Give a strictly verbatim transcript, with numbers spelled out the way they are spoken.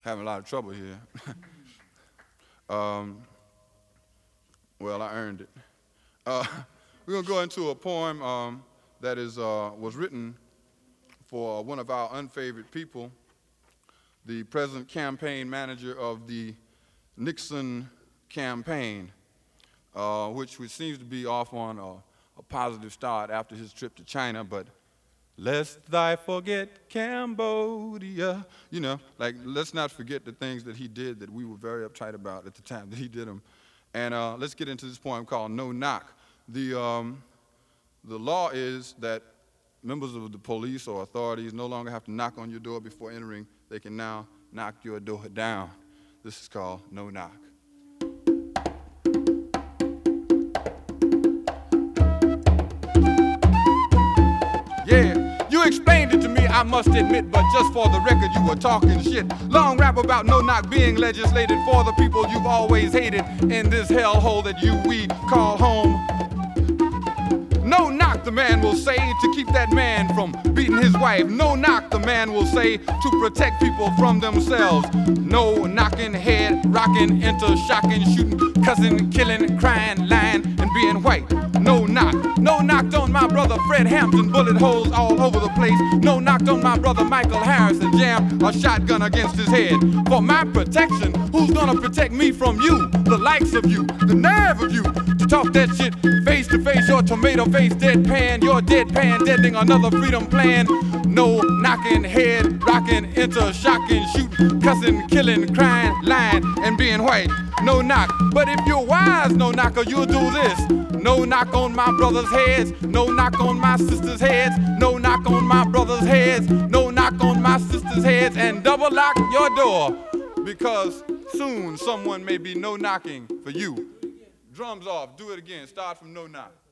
having a lot of trouble here. um, well, I earned it. Uh, we're going to go into a poem um, that is, uh, was written for one of our unfavored people, the present campaign manager of the Nixon campaign, uh, which, which seems to be off on a, a positive start after his trip to China, but lest thy forget Cambodia. You know, like, let's not forget the things that he did that we were very uptight about at the time that he did them. And uh, let's get into this poem called No Knock. The, um, the law is that members of the police or authorities no longer have to knock on your door before entering. They can now knock your door down. This is called No Knock. Yeah, you explained it to me, I must admit, but just for the record, you were talking shit. Long rap about no knock being legislated for the people you've always hated in this hellhole that you we call home. No knock, the man will say, to keep that man from beating his wife. No knock, the man will say, to protect people from themselves. No knocking, head rocking, enter shocking, shooting, cussing, killing, crying, lying, and being white. No knock, no knocked on my brother Fred Hampton, bullet holes all over the place. No knocked on my brother Michael Harrison, jammed a shotgun against his head. For my protection, who's gonna protect me from you? The likes of you, the nerve of you, to talk that shit face to face, your tomato face deadpan, your deadpan deadening another freedom plan. No knocking, head rocking, enter shocking, shooting, cussing, killing, crying, lying, and being white. No knock, but if you're wise, no knocker, you'll do this. No knock on my brother's heads, no knock on my sister's heads, no knock on my brother's heads, no knock on my sister's heads, and double lock your door, because soon someone may be no knocking for you. Drums off, do it again, start from no knock.